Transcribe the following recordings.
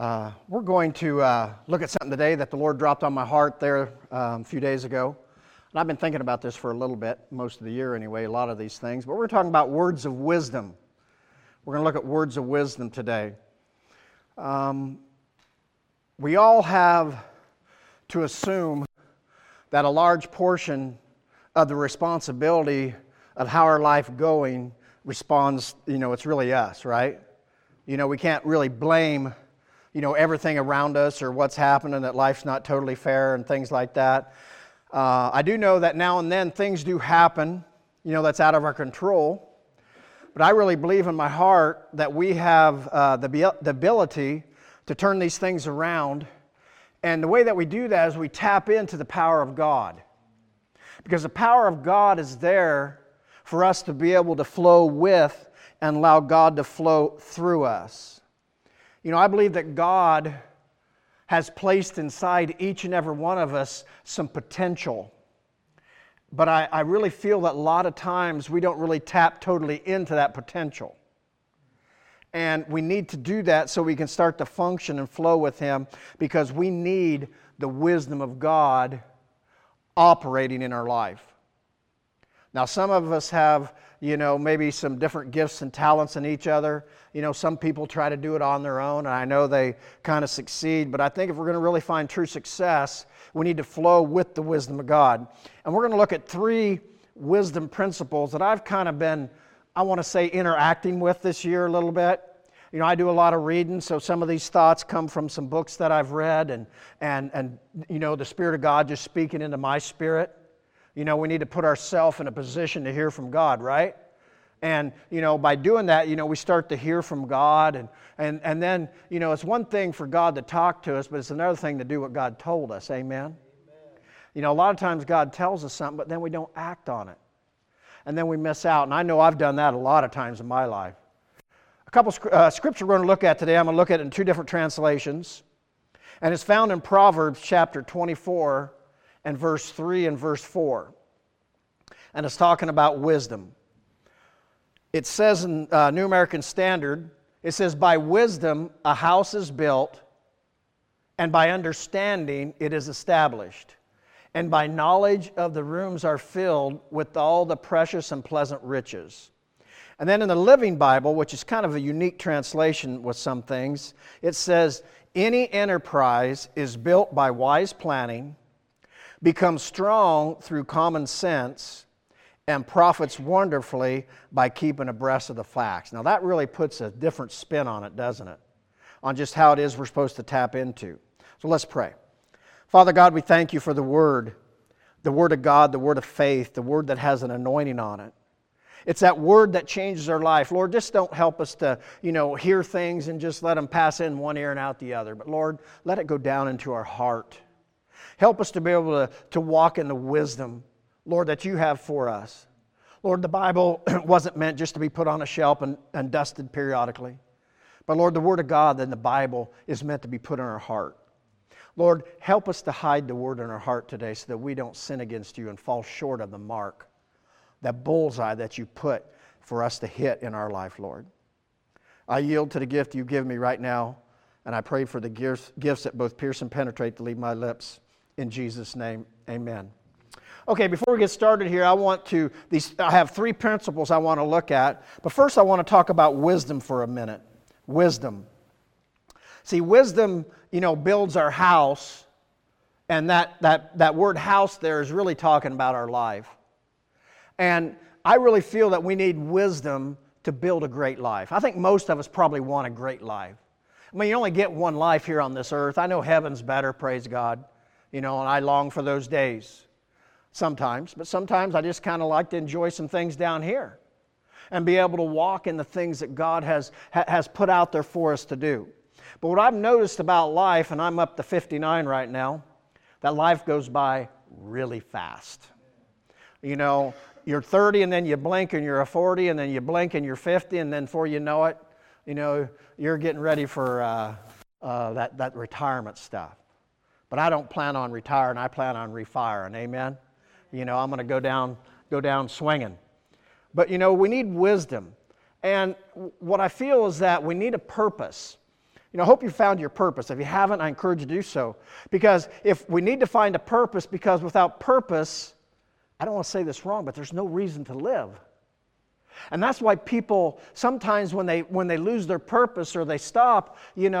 We're going to look at something today that the Lord dropped on my heart there a few days ago. And I've been thinking about this for a little bit, most of the year anyway, a lot of these things. But we're talking about words of wisdom. We're going to look at words of wisdom today. We all have to assume that a large portion of the responsibility of how our life going responds, it's really us, right? We can't really blame everything around us or what's happening, that life's not totally fair and things like that. I do know that now and then things do happen, that's out of our control. But I really believe in my heart that we have the ability to turn these things around. And the way that we do that is we tap into the power of God. Because the power of God is there for us to be able to flow with and allow God to flow through us. I believe that God has placed inside each and every one of us some potential. But I really feel that a lot of times we don't really tap totally into that potential. And we need to do that so we can start to function and flow with Him, because we need the wisdom of God operating in our life. Now, some of us have, maybe some different gifts and talents in each other. Some people try to do it on their own, and I know they kind of succeed. But I think if we're going to really find true success, we need to flow with the wisdom of God. And we're going to look at 3 wisdom principles that I've kind of been, I want to say, interacting with this year a little bit. I do a lot of reading, so some of these thoughts come from some books that I've read, and the Spirit of God just speaking into my spirit. We need to put ourselves in a position to hear from God, right? And, by doing that, we start to hear from God. And then, it's one thing for God to talk to us, but it's another thing to do what God told us. Amen? A lot of times God tells us something, but then we don't act on it. And then we miss out. And I know I've done that a lot of times in my life. A couple scripture we're going to look at today, I'm going to look at it in 2 different translations. And it's found in Proverbs chapter 24 and verse 3 and verse 4. And it's talking about wisdom. It says in New American Standard, it says, "By wisdom a house is built, and by understanding it is established. And by knowledge of the rooms are filled with all the precious and pleasant riches." And then in the Living Bible, which is kind of a unique translation with some things, it says, "Any enterprise is built by wise planning, becomes strong through common sense, and profits wonderfully by keeping abreast of the facts." Now that really puts a different spin on it, doesn't it? On just how it is we're supposed to tap into. So let's pray. Father God, we thank You for the Word of God, the Word of faith, the Word that has an anointing on it. It's that Word that changes our life. Lord, just don't help us to, hear things and just let them pass in one ear and out the other. But Lord, let it go down into our heart. Help us to be able to walk in the wisdom, Lord, that You have for us. Lord, the Bible wasn't meant just to be put on a shelf and dusted periodically. But Lord, the Word of God in the Bible is meant to be put in our heart. Lord, help us to hide the Word in our heart today so that we don't sin against You and fall short of the mark, that bullseye that You put for us to hit in our life, Lord. I yield to the gift You give me right now, and I pray for the gifts that both pierce and penetrate to leave my lips. In Jesus' name, amen. Okay, before we get started here, I have 3 principles I want to look at. But first I want to talk about wisdom for a minute. Wisdom. See, wisdom, builds our house, and that word house there is really talking about our life. And I really feel that we need wisdom to build a great life. I think most of us probably want a great life. I mean, you only get one life here on this earth. I know heaven's better, praise God. And I long for those days sometimes. But sometimes I just kind of like to enjoy some things down here and be able to walk in the things that God has put out there for us to do. But what I've noticed about life, and I'm up to 59 right now, that life goes by really fast. You're 30 and then you blink and you're a 40, and then you blink and you're 50, and then before you know it, you're getting ready for that retirement stuff. But I don't plan on retiring. I plan on refiring. Amen? I'm going to go down swinging. But, we need wisdom. And what I feel is that we need a purpose. I hope you found your purpose. If you haven't, I encourage you to do so. Because if we need to find a purpose, because without purpose, I don't want to say this wrong, but there's no reason to live. And that's why people, sometimes when they lose their purpose or they stop,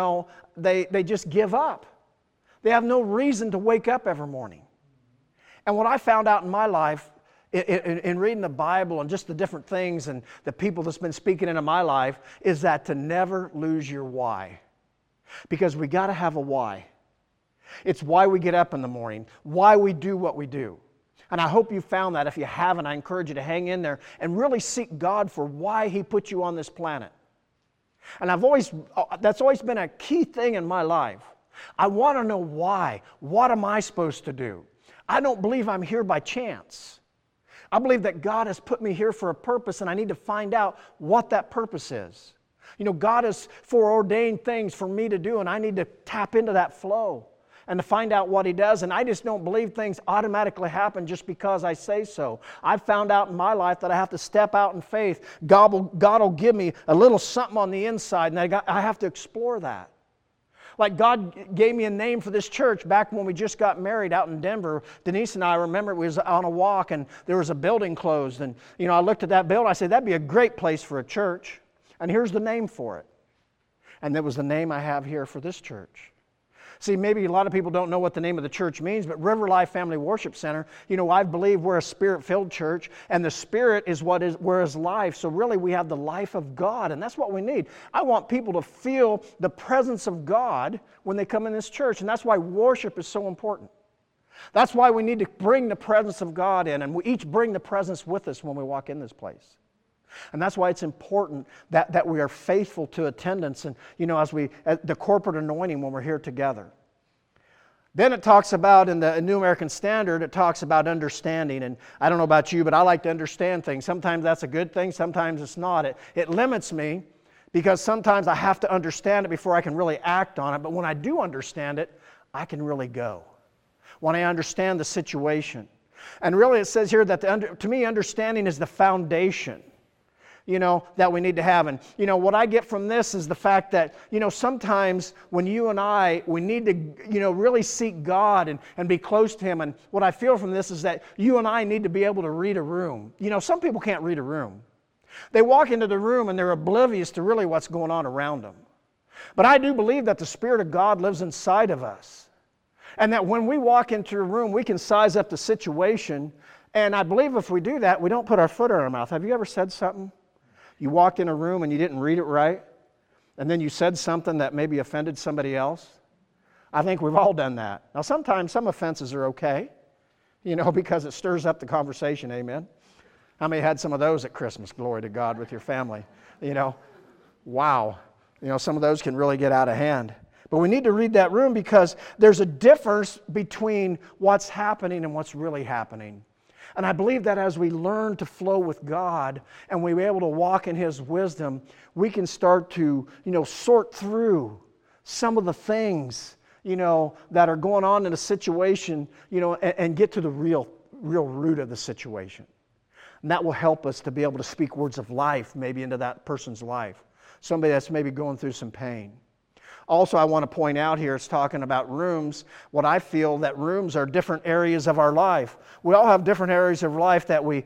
they just give up. They have no reason to wake up every morning. And what I found out in my life, in reading the Bible and just the different things and the people that's been speaking into my life, is that to never lose your why. Because we got to have a why. It's why we get up in the morning, why we do what we do. And I hope you found that. If you haven't, I encourage you to hang in there and really seek God for why He put you on this planet. And that's always been a key thing in my life. I want to know why. What am I supposed to do? I don't believe I'm here by chance. I believe that God has put me here for a purpose, and I need to find out what that purpose is. God has foreordained things for me to do, and I need to tap into that flow and to find out what He does. And I just don't believe things automatically happen just because I say so. I've found out in my life that I have to step out in faith. God will give me a little something on the inside, and I have to explore that. Like God gave me a name for this church back when we just got married out in Denver. Denise and I remember we was on a walk and there was a building closed. And, I looked at that building. I said, that'd be a great place for a church. And here's the name for it. And that was the name I have here for this church. See, maybe a lot of people don't know what the name of the church means, but River Life Family Worship Center, I believe we're a Spirit-filled church, and the Spirit is where is life. So really we have the life of God, and that's what we need. I want people to feel the presence of God when they come in this church, and that's why worship is so important. That's why we need to bring the presence of God in, and we each bring the presence with us when we walk in this place. And that's why it's important that we are faithful to attendance and, the corporate anointing when we're here together. Then it talks about, in the New American Standard, it talks about understanding. And I don't know about you, but I like to understand things. Sometimes that's a good thing, sometimes it's not. It limits me because sometimes I have to understand it before I can really act on it. But when I do understand it, I can really go. When I understand the situation. And really it says here that to me, understanding is the foundation that we need to have. And, what I get from this is the fact that, sometimes when you and we need to, really seek God and be close to Him. And what I feel from this is that you and I need to be able to read a room. Some people can't read a room. They walk into the room and they're oblivious to really what's going on around them. But I do believe that the Spirit of God lives inside of us. And that when we walk into a room, we can size up the situation. And I believe if we do that, we don't put our foot in our mouth. Have you ever said something? You walked in a room and you didn't read it right, and then you said something that maybe offended somebody else. I think we've all done that. Now, sometimes some offenses are okay, because it stirs up the conversation, amen? How many had some of those at Christmas? Glory to God, with your family. Wow. Some of those can really get out of hand. But we need to read that room because there's a difference between what's happening and what's really happening. And I believe that as we learn to flow with God and we're able to walk in His wisdom, we can start to, sort through some of the things, that are going on in a situation, and get to the real root of the situation. And that will help us to be able to speak words of life maybe into that person's life. Somebody that's maybe going through some pain. Also, I want to point out here, it's talking about rooms. What I feel that rooms are different areas of our life. We all have different areas of life that we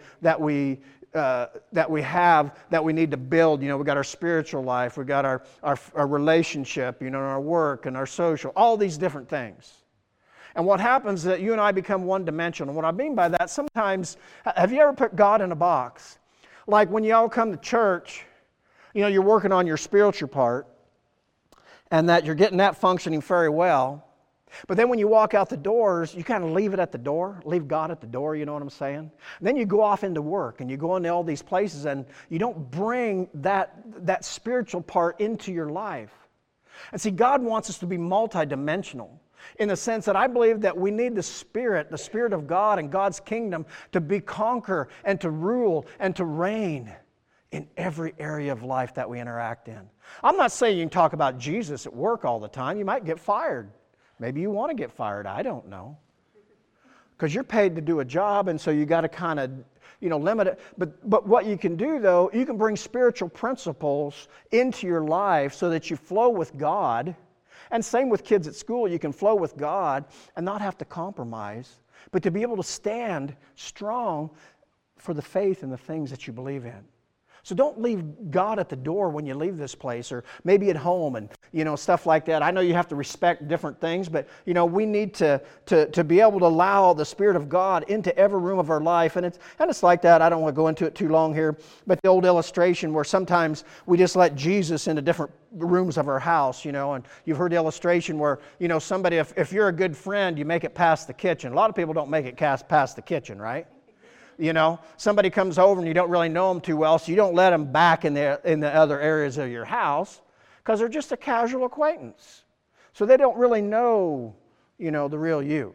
need to build. We got our spiritual life, we got our relationship, our work and our social, all these different things. And what happens is that you and I become one-dimensional. What I mean by that, sometimes, have you ever put God in a box? Like when you all come to church, you're working on your spiritual part, and that you're getting that functioning very well. But then when you walk out the doors, you kind of leave it at the door, leave God at the door, you know what I'm saying? And then you go off into work, and you go into all these places, and you don't bring that spiritual part into your life. And see, God wants us to be multidimensional in the sense that I believe that we need the Spirit of God and God's kingdom to conquer and to rule and to reign in every area of life that we interact in. I'm not saying you can talk about Jesus at work all the time. You might get fired. Maybe you want to get fired. I don't know. Because you're paid to do a job, and so you got to kind of limit it. But what you can do, though, you can bring spiritual principles into your life so that you flow with God. And same with kids at school. You can flow with God and not have to compromise, but to be able to stand strong for the faith and the things that you believe in. So don't leave God at the door when you leave this place, or maybe at home and, stuff like that. I know you have to respect different things, but, we need to be able to allow the Spirit of God into every room of our life. And it's like that. I don't want to go into it too long here, but the old illustration where sometimes we just let Jesus into different rooms of our house, and you've heard the illustration where, somebody, if you're a good friend, you make it past the kitchen. A lot of people don't make it past the kitchen, right? Somebody comes over and you don't really know them too well, so you don't let them back in the other areas of your house because they're just a casual acquaintance. So they don't really know, the real you.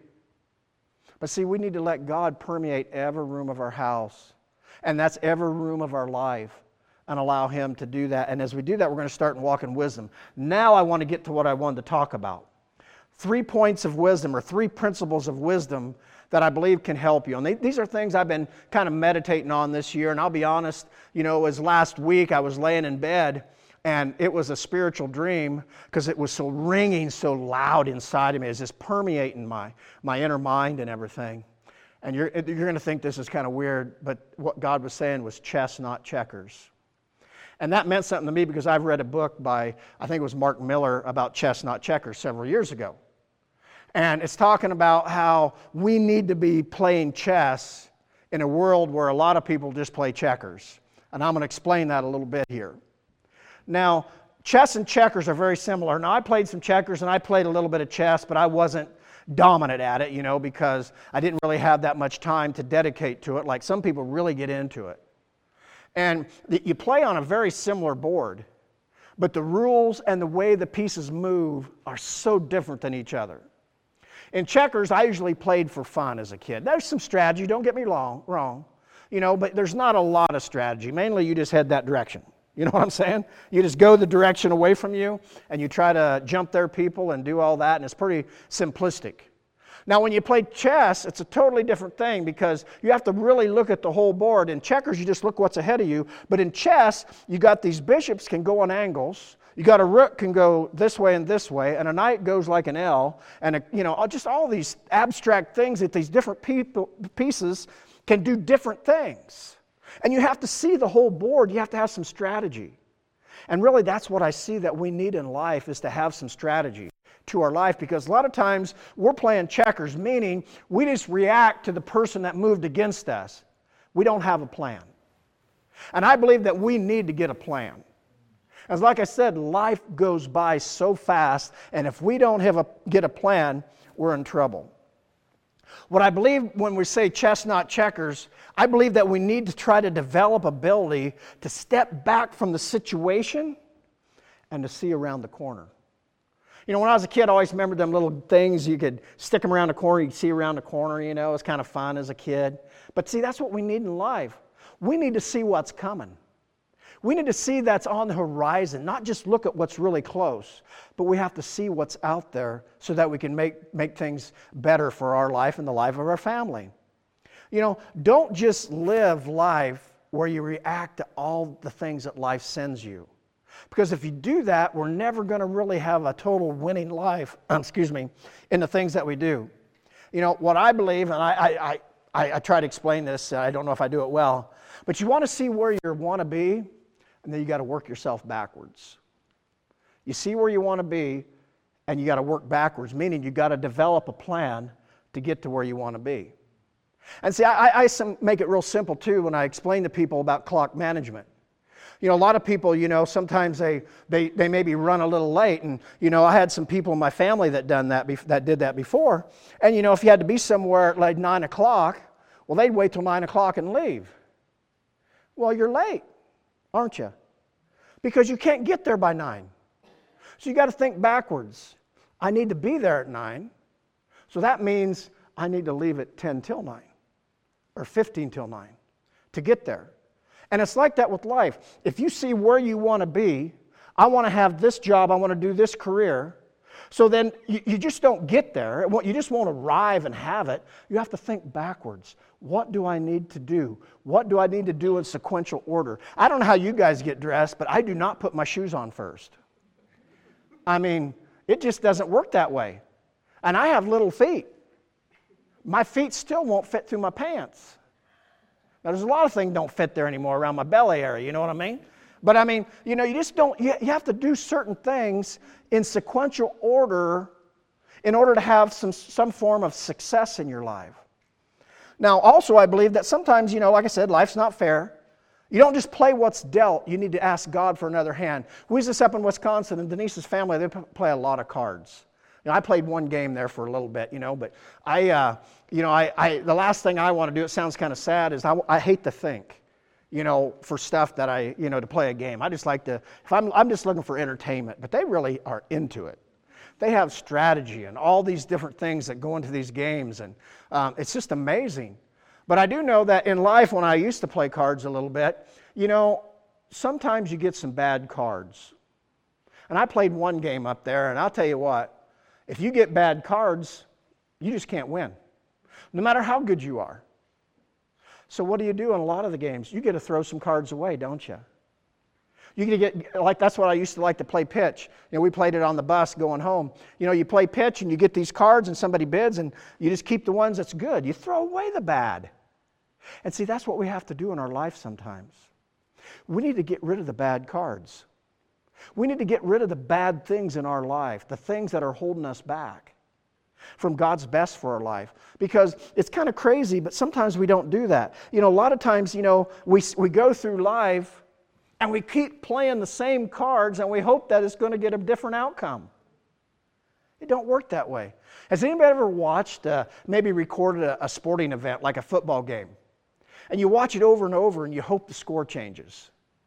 But see, we need to let God permeate every room of our house, and that's every room of our life, and allow Him to do that. And as we do that, we're going to start and walk in wisdom. Now I want to get to what I wanted to talk about. 3 points of wisdom, or 3 principles of wisdom that I believe can help you. And these are things I've been kind of meditating on this year. And I'll be honest, as last week I was laying in bed and it was a spiritual dream because it was so ringing so loud inside of me. It was just permeating my inner mind and everything. And you're going to think this is kind of weird, but what God was saying was chess, not checkers. And that meant something to me because I've read a book by, I think it was Mark Miller, about chess, not checkers several years ago. And it's talking about how we need to be playing chess in a world where a lot of people just play checkers. And I'm going to explain that a little bit here. Now, chess and checkers are very similar. Now, I played some checkers and I played a little bit of chess, but I wasn't dominant at it, because I didn't really have that much time to dedicate to it, like some people really get into it. And you play on a very similar board, but the rules and the way the pieces move are so different than each other. In checkers, I usually played for fun as a kid. There's some strategy, don't get me wrong, but there's not a lot of strategy. Mainly you just head that direction. You know what I'm saying? You just go the direction away from you, and you try to jump their people and do all that, and it's pretty simplistic. Now, when you play chess, it's a totally different thing because you have to really look at the whole board. In checkers, you just look what's ahead of you. But in chess, you got these bishops can go on angles. You got a rook can go this way, and a knight goes like an L, and just all these abstract things that these different pieces can do different things. And you have to see the whole board. You have to have some strategy. And really, that's what I see that we need in life, is to have some strategy to our life, because a lot of times we're playing checkers, meaning we just react to the person that moved against us. We don't have a plan. And I believe that we need to get a plan. As like I said, life goes by so fast, and if we don't get a plan, we're in trouble. What I believe when we say chess, not checkers, I believe that we need to try to develop ability to step back from the situation and to see around the corner. When I was a kid, I always remembered them little things. You could stick them around the corner, you could see around the corner, it was kind of fun as a kid. But see, that's what we need in life. We need to see what's coming. We need to see that's on the horizon, not just look at what's really close, but we have to see what's out there so that we can make things better for our life and the life of our family. Don't just live life where you react to all the things that life sends you. Because if you do that, we're never going to really have a total winning life, in the things that we do. What I believe, and I try to explain this, I don't know if I do it well, but you want to see where you want to be, and then you got to work yourself backwards. You see where you want to be, and you got to work backwards, meaning you got to develop a plan to get to where you want to be. And see, I make it real simple too when I explain to people about clock management. A lot of people, sometimes they maybe run a little late, and I had some people in my family that did that before. And if you had to be somewhere at like 9 o'clock, well, they'd wait till 9 o'clock and leave. Well, you're late, aren't you? Because you can't get there by 9. So you got to think backwards. I need to be there at 9, so that means I need to leave at 10 till 9 or 15 till 9 to get there. And it's like that with life. If you see where you want to be, I want to have this job, I want to do this career, So then you just don't get there. You just won't arrive and have it. You have to think backwards. What do I need to do? What do I need to do in sequential order? I don't know how you guys get dressed, but I do not put my shoes on first. I mean, it just doesn't work that way. And I have little feet. My feet still won't fit through my pants. Now, there's a lot of things don't fit there anymore around my belly area, you know what I mean? But I mean, you just don't, you have to do certain things in sequential order in order to have some form of success in your life. Now, also, I believe that sometimes, like I said, life's not fair. You don't just play what's dealt. You need to ask God for another hand. We was just up in Wisconsin, and Denise's family, they play a lot of cards. I played one game there for a little bit, but the last thing I want to do, it sounds kind of sad, is I hate to think. For stuff that to play a game. I just like to, I'm just looking for entertainment, but they really are into it. They have strategy and all these different things that go into these games, and it's just amazing. But I do know that in life, when I used to play cards a little bit, sometimes you get some bad cards. And I played one game up there, and I'll tell you what, if you get bad cards, you just can't win, no matter how good you are. So what do you do in a lot of the games? You get to throw some cards away, don't you? You get that's what I used to like to play pitch. We played it on the bus going home. You play pitch and you get these cards and somebody bids and you just keep the ones that's good. You throw away the bad. And see, that's what we have to do in our life sometimes. We need to get rid of the bad cards. We need to get rid of the bad things in our life, the things that are holding us back from God's best for our life. Because it's kind of crazy, but sometimes we don't do that. A lot of times, we go through life and we keep playing the same cards and we hope that it's going to get a different outcome. It don't work that way. Has anybody ever watched, maybe recorded a sporting event like a football game? And you watch it over and over and you hope the score changes.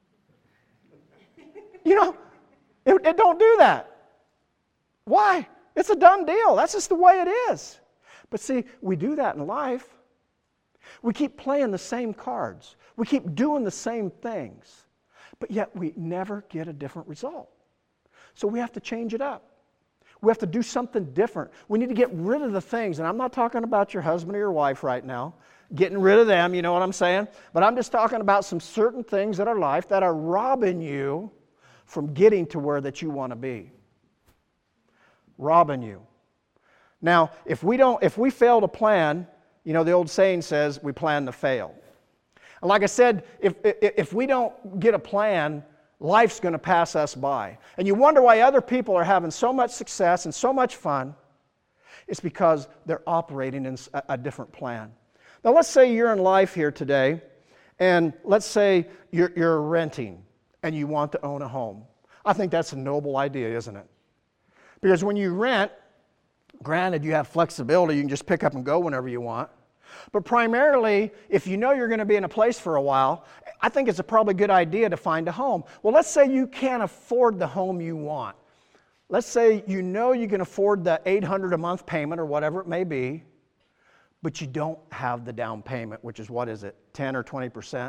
It don't do that. Why? It's a done deal. That's just the way it is. But see, we do that in life. We keep playing the same cards. We keep doing the same things. But yet we never get a different result. So we have to change it up. We have to do something different. We need to get rid of the things. And I'm not talking about your husband or your wife right now. Getting rid of them, you know what I'm saying? But I'm just talking about some certain things in our life that are robbing you from getting to where that you want to be. Robbing you. Now, if we fail to plan, the old saying says we plan to fail. And like I said, if we don't get a plan, life's going to pass us by. And you wonder why other people are having so much success and so much fun. It's because they're operating in a different plan. Now, let's say you're in life here today, and let's say you're renting and you want to own a home. I think that's a noble idea, isn't it? Because when you rent, granted, you have flexibility. You can just pick up and go whenever you want. But primarily, if you know you're going to be in a place for a while, I think it's a probably good idea to find a home. Well, let's say you can't afford the home you want. Let's say you know you can afford the $800 a month payment or whatever it may be, but you don't have the down payment, which is, what is it, 10 or 20%?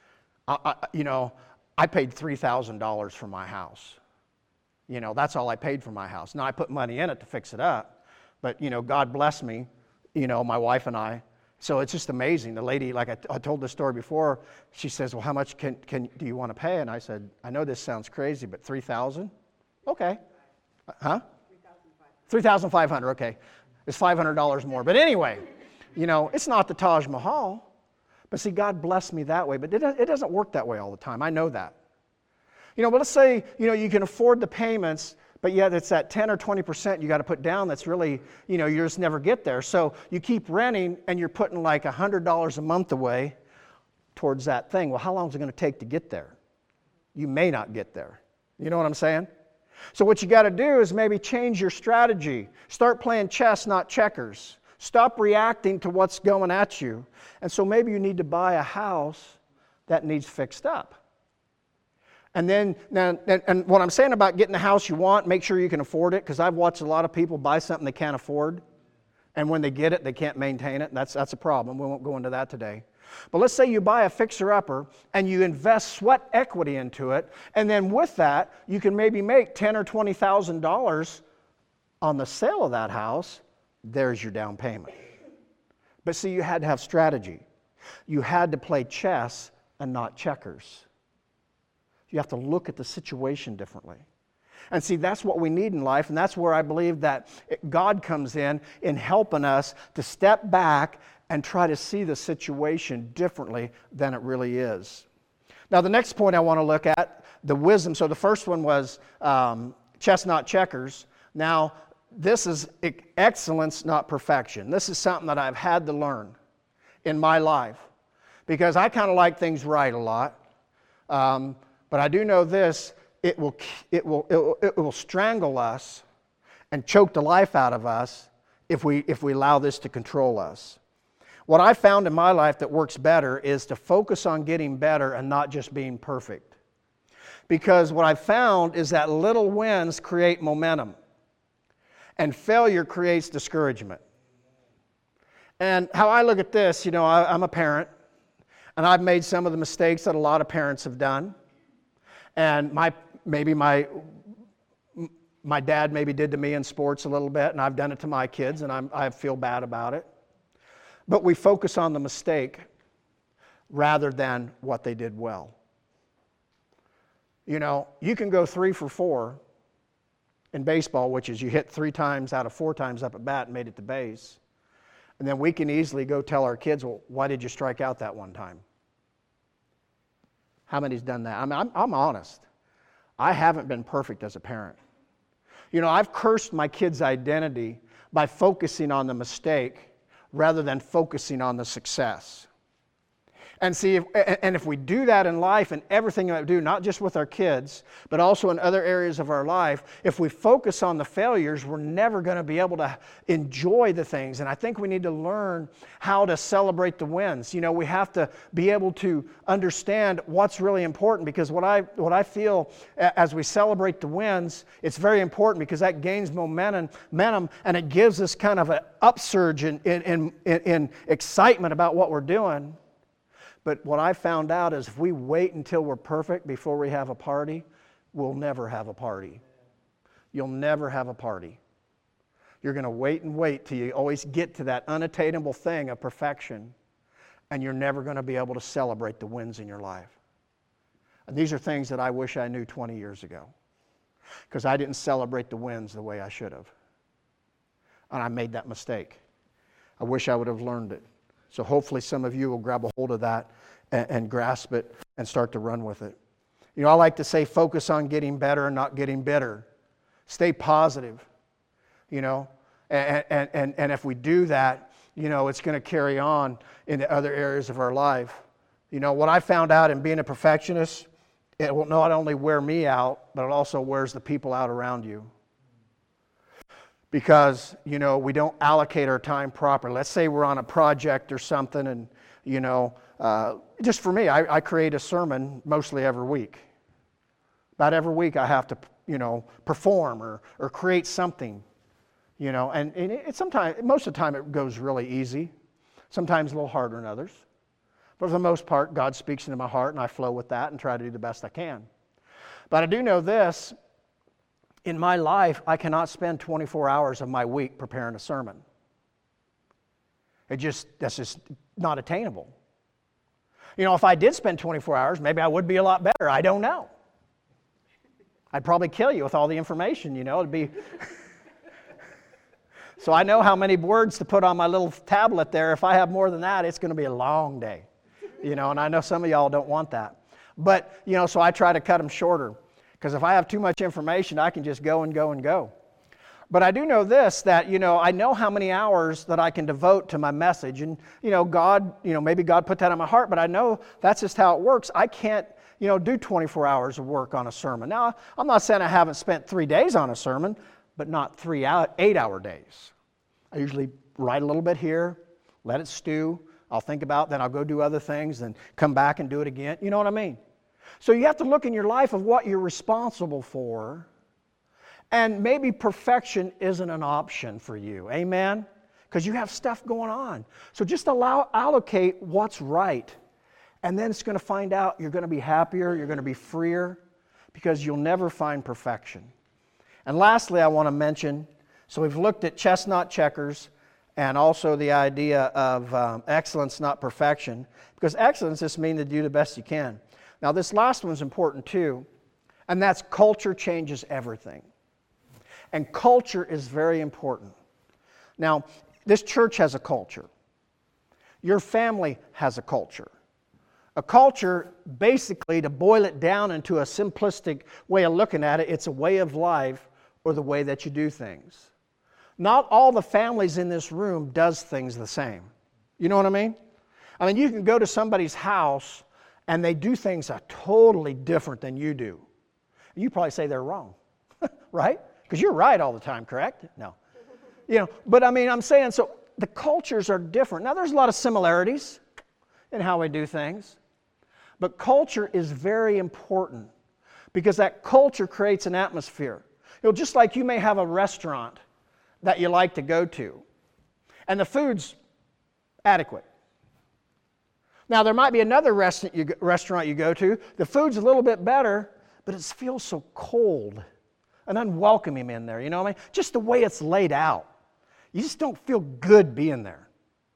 I paid $3,000 for my house. That's all I paid for my house. Now, I put money in it to fix it up, but, God bless me, my wife and I. So it's just amazing. The lady, like I told this story before, she says, well, how much do you want to pay? And I said, I know this sounds crazy, but $3,000? Okay. Huh? $3,500, okay. It's $500 more. But anyway, it's not the Taj Mahal. But see, God blessed me that way. But it doesn't work that way all the time. I know that. But let's say, you can afford the payments, but yet it's that 10 or 20% you got to put down that's really, you just never get there. So you keep renting and you're putting like $100 a month away towards that thing. Well, how long is it going to take to get there? You may not get there. You know what I'm saying? So what you got to do is maybe change your strategy. Start playing chess, not checkers. Stop reacting to what's going at you. And so maybe you need to buy a house that needs fixed up. And then, and what I'm saying about getting the house you want, make sure you can afford it, because I've watched a lot of people buy something they can't afford, and when they get it, they can't maintain it. That's a problem. We won't go into that today. But let's say you buy a fixer-upper, and you invest sweat equity into it, and then with that, you can maybe make $10,000 or $20,000 on the sale of that house, there's your down payment. But see, you had to have strategy. You had to play chess and not checkers. You have to look at the situation differently. And see, that's what we need in life, and that's where I believe that God comes in helping us to step back and try to see the situation differently than it really is. Now, the next point I want to look at, the wisdom. So the first one was chess, not checkers. Now, this is excellence, not perfection. This is something that I've had to learn in my life because I kind of like things right a lot. But I do know this, it will strangle us and choke the life out of us if we allow this to control us. What I found in my life that works better is to focus on getting better and not just being perfect. Because what I've found is that little wins create momentum. And failure creates discouragement. And how I look at this, I'm a parent, and I've made some of the mistakes that a lot of parents have done. And my dad maybe did to me in sports a little bit, and I've done it to my kids, and I feel bad about it. But we focus on the mistake rather than what they did well. You can go 3 for 4 in baseball, which is you hit 3 times out of 4 times up at bat and made it to base. And then we can easily go tell our kids, well, why did you strike out that one time? How many's done that? I mean, I'm honest. I haven't been perfect as a parent. I've cursed my kids' identity by focusing on the mistake rather than focusing on the success. And see, if we do that in life and everything that we do, not just with our kids, but also in other areas of our life, if we focus on the failures, we're never going to be able to enjoy the things. And I think we need to learn how to celebrate the wins. We have to be able to understand what's really important, because what I feel as we celebrate the wins, it's very important because that gains momentum and it gives us kind of an upsurge in excitement about what we're doing. But what I found out is if we wait until we're perfect before we have a party, we'll never have a party. You'll never have a party. You're going to wait and wait till you always get to that unattainable thing of perfection, and you're never going to be able to celebrate the wins in your life. And these are things that I wish I knew 20 years ago, because I didn't celebrate the wins the way I should have. And I made that mistake. I wish I would have learned it. So hopefully some of you will grab a hold of that and grasp it and start to run with it. I like to say focus on getting better and not getting bitter. Stay positive, and if we do that, it's going to carry on into other areas of our life. What I found out in being a perfectionist, it will not only wear me out, but it also wears the people out around you. Because, we don't allocate our time properly. Let's say we're on a project or something and, just for me, I create a sermon mostly every week. About every week I have to, perform or create something, and sometimes, most of the time it goes really easy. Sometimes a little harder than others. But for the most part, God speaks into my heart and I flow with that and try to do the best I can. But I do know this. In my life, I cannot spend 24 hours of my week preparing a sermon. That's just not attainable. If I did spend 24 hours, maybe I would be a lot better. I don't know. I'd probably kill you with all the information, it'd be... So I know how many words to put on my little tablet there. If I have more than that, it's going to be a long day. And I know some of y'all don't want that. But, so I try to cut them shorter. Because if I have too much information, I can just go and go and go. But I do know this, that, I know how many hours that I can devote to my message. And, God, maybe God put that on my heart, but I know that's just how it works. I can't, do 24 hours of work on a sermon. Now, I'm not saying I haven't spent 3 days on a sermon, but not 3 8-hour days. I usually write a little bit here, let it stew. I'll think about it, then I'll go do other things, then come back and do it again. You know what I mean? So you have to look in your life of what you're responsible for, and maybe perfection isn't an option for you. Amen? Because you have stuff going on. So just allocate what's right, and then it's going to find out you're going to be happier, you're going to be freer, because you'll never find perfection. And lastly, I want to mention So we've looked at chess, not checkers, and also the idea of excellence, not perfection. Because excellence just means to do the best you can. Now this last one's important too, and that's culture changes everything. And culture is very important. Now, this church has a culture. Your family has a culture. A culture, basically, to boil it down into a simplistic way of looking at it, it's a way of life or the way that you do things. Not all the families in this room does things the same. You know what I mean? I mean, you can go to somebody's house and they do things that are totally different than you do. You probably say they're wrong, right? Because you're right all the time, correct? No. But I mean, I'm saying, so the cultures are different. Now, there's a lot of similarities in how we do things. But culture is very important because that culture creates an atmosphere. Just like you may have a restaurant that you like to go to, and the food's adequate. Now, there might be another restaurant you go to, the food's a little bit better, but it feels so cold and unwelcoming in there, you know what I mean? Just the way it's laid out. You just don't feel good being there.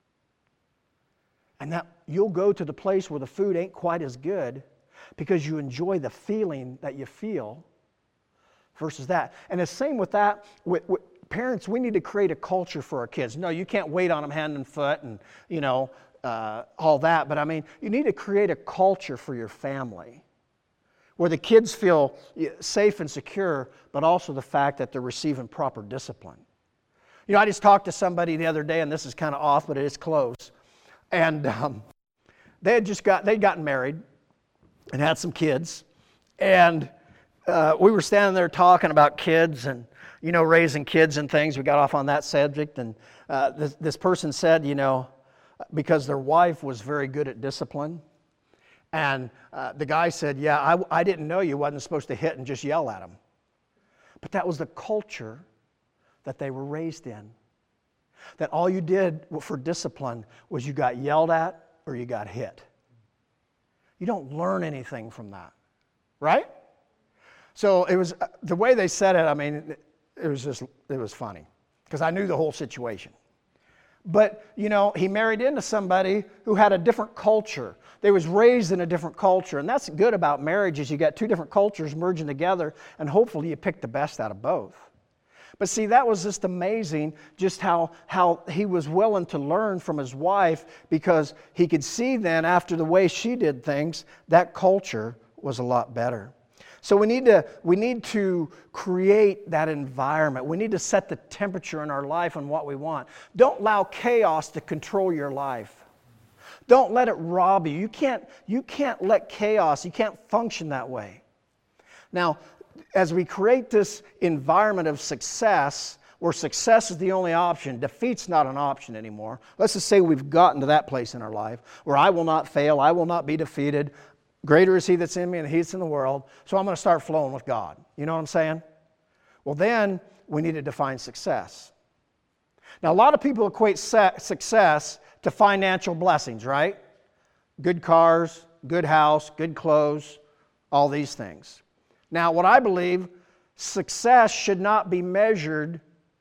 And that you'll go to the place where the food ain't quite as good because you enjoy the feeling that you feel versus that. And the same with that, with parents, we need to create a culture for our kids. No, you can't wait on them hand and foot and, all that. But I mean, you need to create a culture for your family where the kids feel safe and secure, but also the fact that they're receiving proper discipline. I just talked to somebody the other day, and this is kind of off, but it is close. And they'd gotten married and had some kids. And we were standing there talking about kids and, raising kids and things. We got off on that subject. And this person said, because their wife was very good at discipline. And the guy said, yeah, I didn't know you wasn't supposed to hit and just yell at him. But that was the culture that they were raised in. That all you did for discipline was you got yelled at or you got hit. You don't learn anything from that, right? So it was, the way they said it, I mean, it was funny because I knew the whole situation. But, he married into somebody who had a different culture. They was raised in a different culture. And that's good about marriage is you got two different cultures merging together and hopefully you pick the best out of both. But see, that was just amazing just how he was willing to learn from his wife because he could see then after the way she did things, that culture was a lot better. So we need to create that environment. We need to set the temperature in our life on what we want. Don't allow chaos to control your life. Don't let it rob you. You can't let chaos, you can't function that way. Now, as we create this environment of success, where success is the only option, defeat's not an option anymore. Let's just say we've gotten to that place in our life where I will not fail, I will not be defeated. Greater is He that's in me than He that's in the world, so I'm going to start flowing with God. You know what I'm saying? Well, then we need to define success. Now, a lot of people equate success to financial blessings, right? Good cars, good house, good clothes, all these things. Now, what I believe, success should not be measured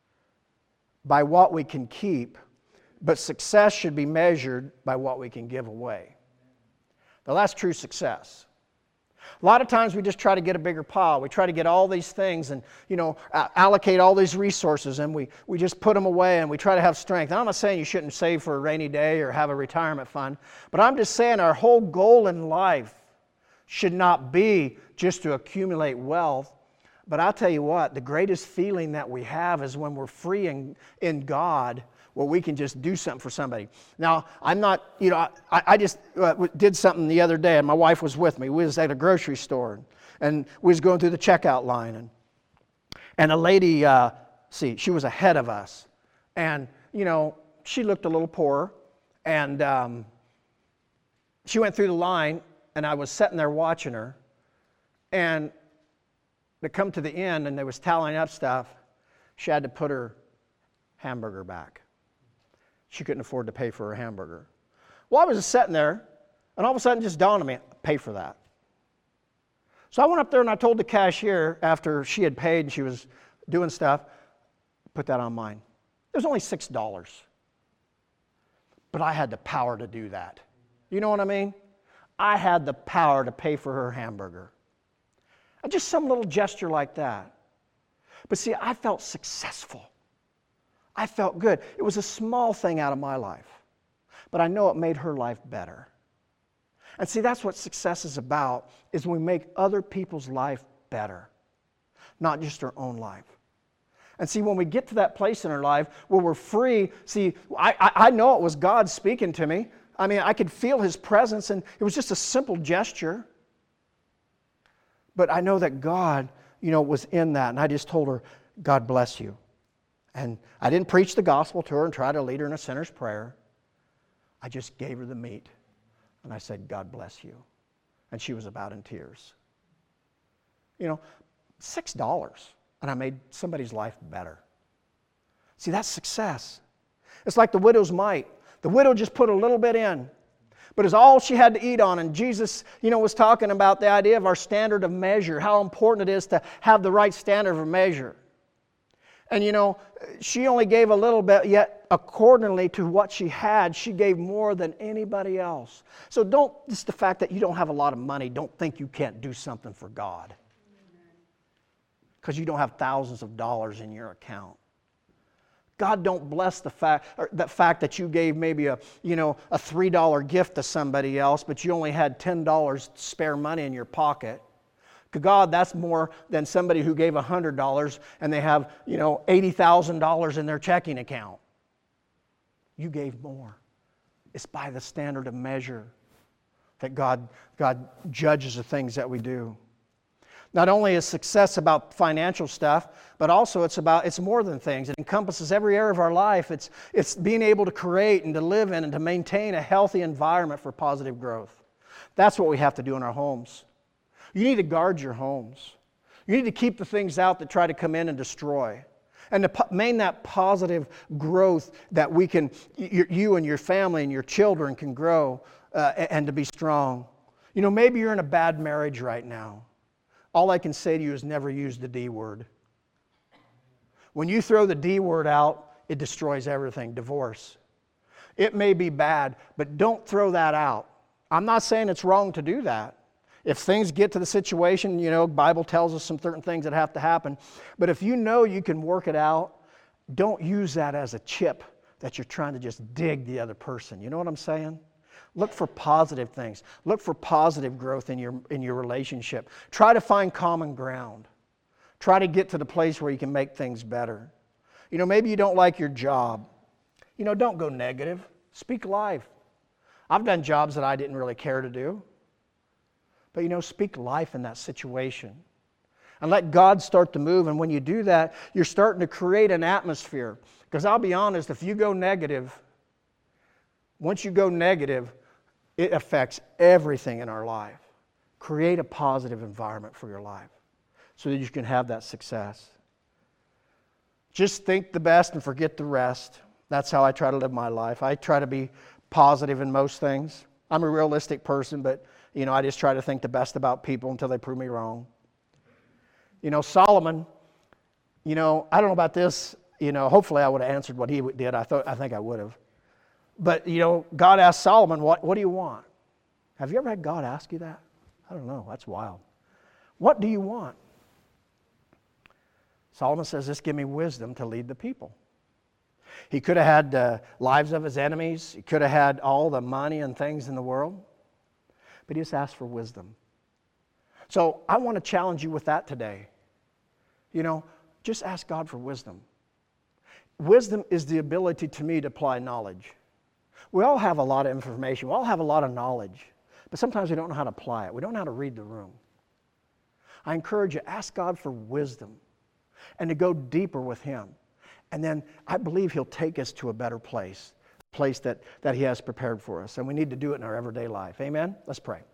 by what we can keep, but success should be measured by what we can give away. Now, that's true success. A lot of times we just try to get a bigger pile. We try to get all these things and, allocate all these resources and we just put them away and we try to have strength. Now, I'm not saying you shouldn't save for a rainy day or have a retirement fund, but I'm just saying our whole goal in life should not be just to accumulate wealth. But I'll tell you what, the greatest feeling that we have is when we're free in God, where we can just do something for somebody. Now, I'm not, I just did something the other day, and my wife was with me. We was at a grocery store, and we was going through the checkout line, and a lady, she was ahead of us, and, she looked a little poorer, and she went through the line, and I was sitting there watching her, and they come to the end, and they was tallying up stuff. She had to put her hamburger back. She couldn't afford to pay for her hamburger. Well, I was just sitting there, and all of a sudden it just dawned on me, pay for that. So I went up there and I told the cashier after she had paid and she was doing stuff, Put that on mine. It was only $6. But I had the power to do that. You know what I mean? I had the power to pay for her hamburger. Just some little gesture like that. But see, I felt successful. I felt good. It was a small thing out of my life. But I know it made her life better. And see, that's what success is about, is we make other people's life better, not just our own life. And see, when we get to that place in our life where we're free, see, I know it was God speaking to me. I mean, I could feel His presence, and it was just a simple gesture. But I know that God, was in that, and I just told her, God bless you. And I didn't preach the gospel to her and try to lead her in a sinner's prayer. I just gave her the meat, and I said, God bless you. And she was about in tears. $6. And I made somebody's life better. See, that's success. It's like the widow's mite. The widow just put a little bit in, but it's all she had to eat on. And Jesus, was talking about the idea of our standard of measure, how important it is to have the right standard of measure. And she only gave a little bit, yet accordingly to what she had, she gave more than anybody else. So just the fact that you don't have a lot of money, don't think you can't do something for God. Because you don't have thousands of dollars in your account. God don't bless the fact that you gave maybe a $3 gift to somebody else, but you only had $10 spare money in your pocket. To God, that's more than somebody who gave $100 and they have $80,000 in their checking account. You gave more. It's by the standard of measure that God judges the things that we do. Not only is success about financial stuff, but also it's more than things. It encompasses every area of our life. It's being able to create and to live in and to maintain a healthy environment for positive growth. That's what we have to do in our homes. You need to guard your homes. You need to keep the things out that try to come in and destroy. And to maintain that positive growth that you and your family and your children can grow and to be strong. Maybe you're in a bad marriage right now. All I can say to you is never use the D word. When you throw the D word out, it destroys everything. Divorce. It may be bad, but don't throw that out. I'm not saying it's wrong to do that. If things get to the situation, Bible tells us some certain things that have to happen. But if you can work it out, don't use that as a chip that you're trying to just dig the other person. You know what I'm saying? Look for positive things. Look for positive growth in your relationship. Try to find common ground. Try to get to the place where you can make things better. Maybe you don't like your job. Don't go negative. Speak life. I've done jobs that I didn't really care to do. But speak life in that situation. And let God start to move. And when you do that, you're starting to create an atmosphere. Because I'll be honest, if you go negative, once you go negative, it affects everything in our life. Create a positive environment for your life so that you can have that success. Just think the best and forget the rest. That's how I try to live my life. I try to be positive in most things. I'm a realistic person, but I just try to think the best about people until they prove me wrong. Solomon, I don't know about this, hopefully I would have answered what he did. I think I would have. But, God asked Solomon, what do you want? Have you ever had God ask you that? I don't know. That's wild. What do you want? Solomon says, just give me wisdom to lead the people. He could have had the lives of his enemies. He could have had all the money and things in the world. But he just asked for wisdom. So I want to challenge you with that today. Just ask God for wisdom. Wisdom is the ability to me to apply knowledge. We all have a lot of information. We all have a lot of knowledge. But sometimes we don't know how to apply it. We don't know how to read the room. I encourage you, ask God for wisdom and to go deeper with Him. And then I believe He'll take us to a better place that He has prepared for us. And we need to do it in our everyday life. Amen? Let's pray.